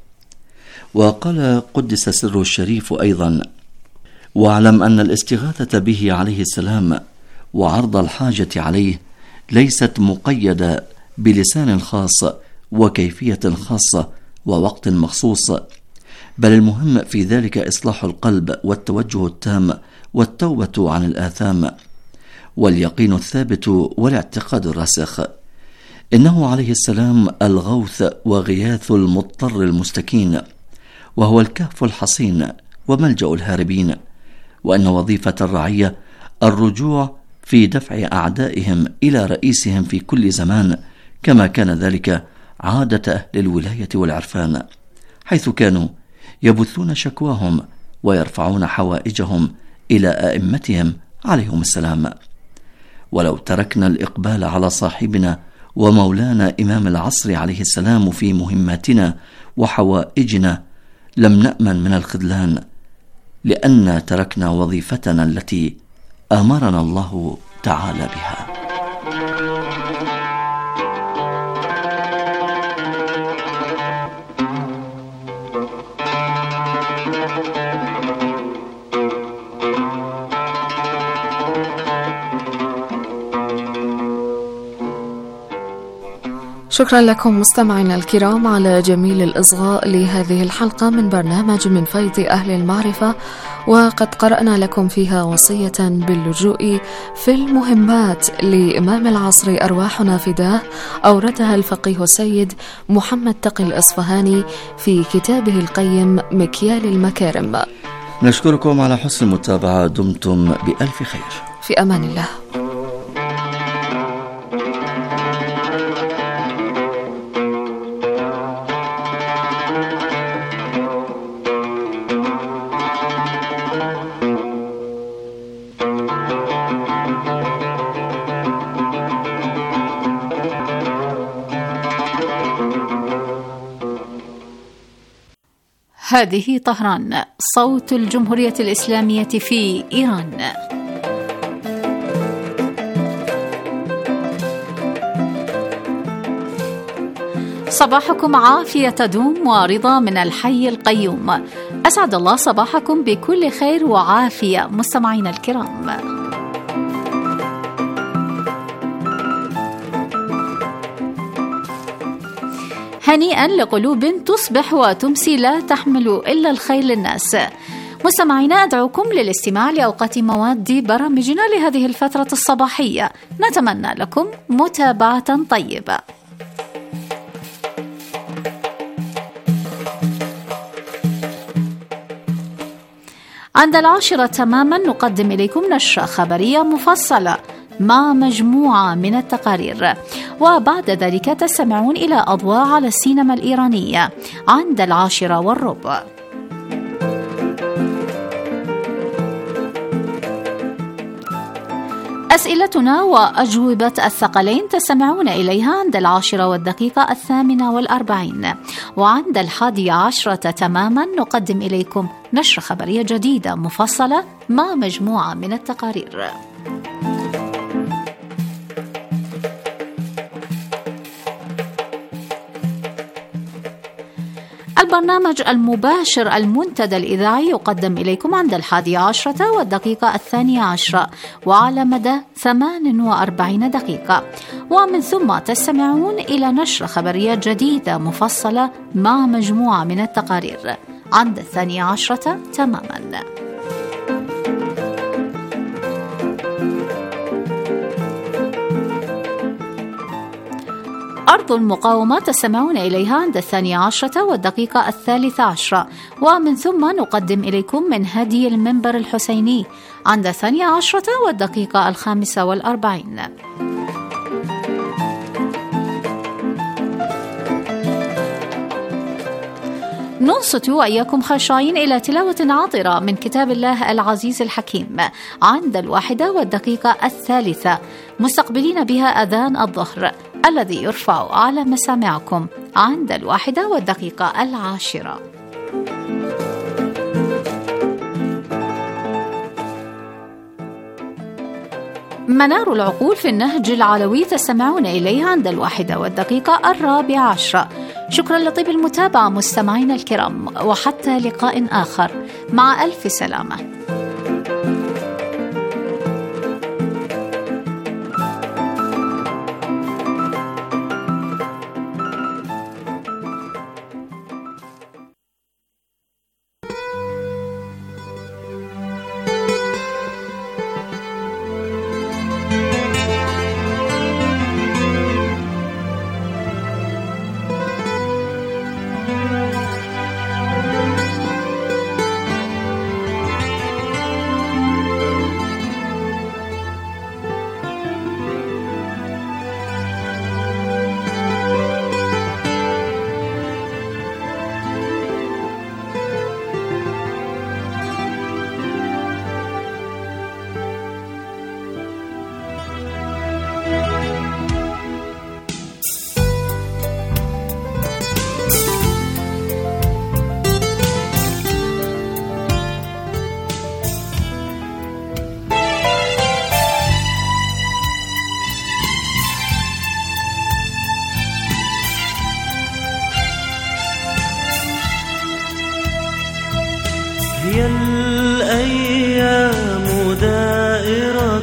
وقال قدس سره الشريف أيضا: واعلم أن الاستغاثة به عليه السلام وعرض الحاجة عليه ليست مقيدة بلسان خاص وكيفية خاصة ووقت مخصوص، بل المهم في ذلك إصلاح القلب والتوجه التام والتوبة عن الآثام واليقين الثابت والاعتقاد الراسخ. إنه عليه السلام الغوث وغياث المضطر المستكين، وهو الكهف الحصين وملجأ الهاربين، وأن وظيفة الرعية الرجوع في دفع أعدائهم إلى رئيسهم في كل زمان، كما كان ذلك عادة أهل الولاية والعرفان، حيث كانوا يبثون شكواهم ويرفعون حوائجهم إلى أئمتهم عليهم السلام. ولو تركنا الإقبال على صاحبنا ومولانا إمام العصر عليه السلام في مهماتنا وحوائجنا لم نأمن من الخذلان، لأن تركنا وظيفتنا التي أمرنا الله تعالى بها. شكرا لكم مستمعينا الكرام على جميل الإصغاء لهذه الحلقة من برنامج من فيض أهل المعرفة، وقد قرأنا لكم فيها وصية باللجوء في المهمات لإمام العصر أرواحنا فداه، أوردها الفقيه السيد محمد تقي الإصفهاني في كتابه القيم مكيال المكارم. نشكركم على حسن المتابعة، دمتم بألف خير، في أمان الله. هذه طهران، صوت الجمهورية الإسلامية في إيران. صباحكم عافية تدوم ورضا من الحي القيوم. أسعد الله صباحكم بكل خير وعافية مستمعينا الكرام. هنيئا لقلوب تصبح وتمسي لا تحمل إلا الخير للناس. مستمعينا، أدعوكم للاستماع لأوقات مواد برامجنا لهذه الفترة الصباحية. نتمنى لكم متابعة طيبة. عند العاشرة تماما نقدم إليكم نشرة خبرية مفصلة مع مجموعة من التقارير، وبعد ذلك تستمعون إلى أضواء على السينما الإيرانية عند العاشرة والربع. أسئلتنا وأجوبة الثقلين تستمعون إليها عند العاشرة والدقيقة الثامنة والأربعين، وعند الحادية عشرة تماما نقدم إليكم نشرة خبرية جديدة مفصلة مع مجموعة من التقارير. البرنامج المباشر المنتدى الإذاعي يقدم إليكم عند الحادية عشرة والدقيقة الثانية عشرة وعلى مدى ثمان وأربعين دقيقة، ومن ثم تستمعون إلى نشرة خبرية جديدة مفصلة مع مجموعة من التقارير عند الثانية عشرة تماما. أرض المقاومة تستمعون إليها عند الثانية عشرة والدقيقة الثالثة عشرة، ومن ثم نقدم إليكم من هدي المنبر الحسيني عند الثانية عشرة والدقيقة الخامسة والأربعين. ننصت وإياكم خاشعين إلى تلاوة عاطرة من كتاب الله العزيز الحكيم عند الواحدة والدقيقة الثالثة، مستقبلين بها أذان الظهر الذي يرفع على مسامعكم عند الواحدة والدقيقة العاشرة. منار العقول في النهج العلوي تستمعون إليها عند الواحدة والدقيقة الرابعة عشرة. شكرا لطيب المتابعة مستمعين الكرام، وحتى لقاء آخر، مع ألف سلامة.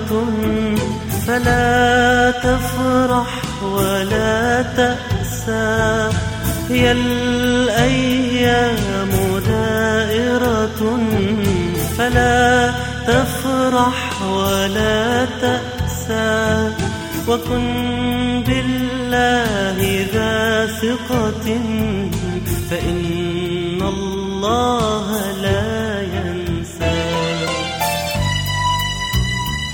دائرة فلا تفرح ولا تأسى، هي الأيام دائرة فلا تفرح ولا تأسى، وكن بالله ذا ثقة فإن الله لا